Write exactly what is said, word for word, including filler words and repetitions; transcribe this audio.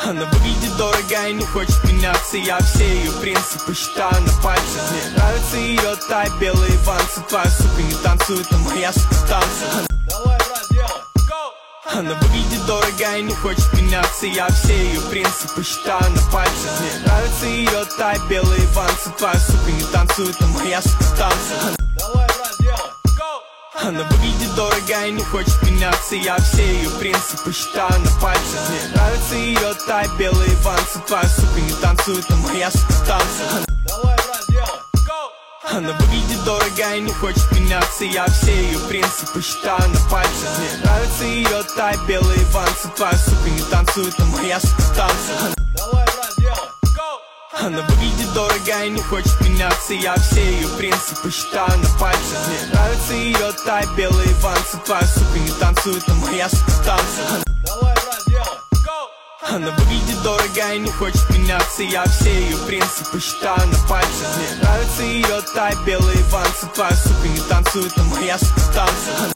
Она выглядит дорого и не хочет меняться. Я все ее принципы считаю на пальцах. Мне нравится ее тай, белые вансы. Твоя сука не танцует, а моя сука танцует. Давай, брат, делай. Она выглядит дорого и не хочет меняться. Я все ее принципы считаю на пальцах. Мне нравится ее тай, белые вансы. Твоя сука не танцует, а моя сука танцует. Давай, брат, делай. Она выглядит дорого и не хочет меняться. Я все ее принципы считаю на пальцах. Мне нравится ее тай, белые вансы. Твоя сука не танцует, а моя сука танцует. Давай, брат, делай. Она выглядит дорого и не хочет меняться. Я все ее принципы считаю на пальцах. Мне нравится ее тай, белые вансы. Твоя сука не танцует, а моя сука танцует. Давай, брат, делай. Она выглядит дорого и не хочет меняться. Я все ее принципы считаю на пальцах. Мне нравится ее тай, белые вансы. Твоя сука не танцует, а моя сука танцует. Давай, брат, делай. Она выглядит дорого и не хочет меняться. Я все ее принципы считаю на пальцах. Мне нравится ее тай, белые вансы. Твоя сука не танцует, а моя сука танцует.